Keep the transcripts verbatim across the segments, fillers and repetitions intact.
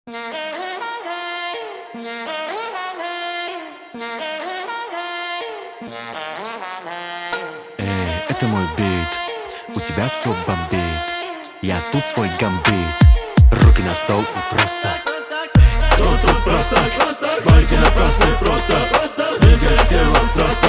Эй, это мой бит, у тебя все бомбит. Я тут свой гамбит, руки на стол и просто. Кто тут просто? Байки напрасны, просто двигаешь телом страстно.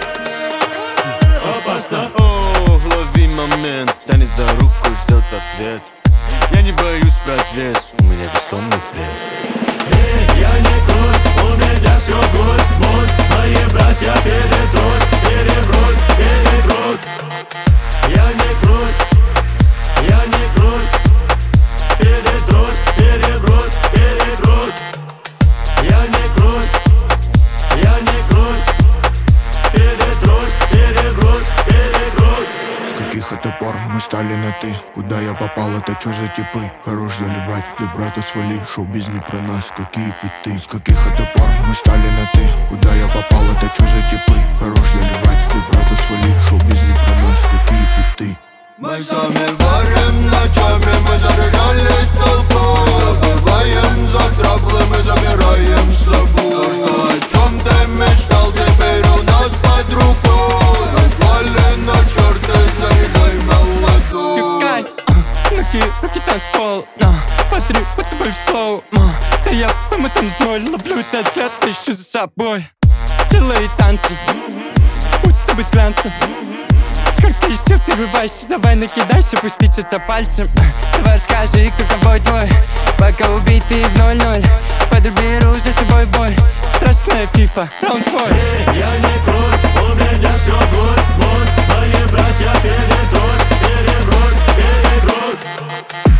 Опасно. Ох, лови момент, тянет за руку и ждет ответ. Я не боюсь брать вес, у меня весомый пресс. Эй, я не крут, у меня все гуд, муд. Мои братья перетрут, переврут, перекрут. Я не крут, я не крут. Перетрут, переврут, перекрут. Я не крут, я не крут. Перетрут, переврут, перекрут. С каких это пор мы стали на ты? Куда я попал, это чё за типы? Хорош заливать, вибрато свали, шоу-биз не про нас, какие фиты? С каких это пор мы стали на ты? Куда я попал, это чё за типы? Хорош заливать, вибрато свали, шоу-биз не про нас, какие фиты? Мы сами варим ночами, мы заряжались толпой. Забываем за траблы, мы забираем с собой. То, что о чем ты мечтал, теперь у нас под рукой. Мы клали на черты, заряжай молоко. Юкай, ноги, руки танцпол, под тобой в слоу. Да я вымотан в ноль, ловлю этот взгляд, ищу за собой. Целые танцы, будто без глянца. Сколько из сил ты вырываешься, давай накидайся, пусть тычется пальцем. Давай расскажи, кто тобой твой, пока убитый в ноль-ноль. Подруби за собой бой, страстная фифа, раунд твой. Эй, я не крут, у меня все гуд, муд. Мои братья перетрут, переврут, перекрут.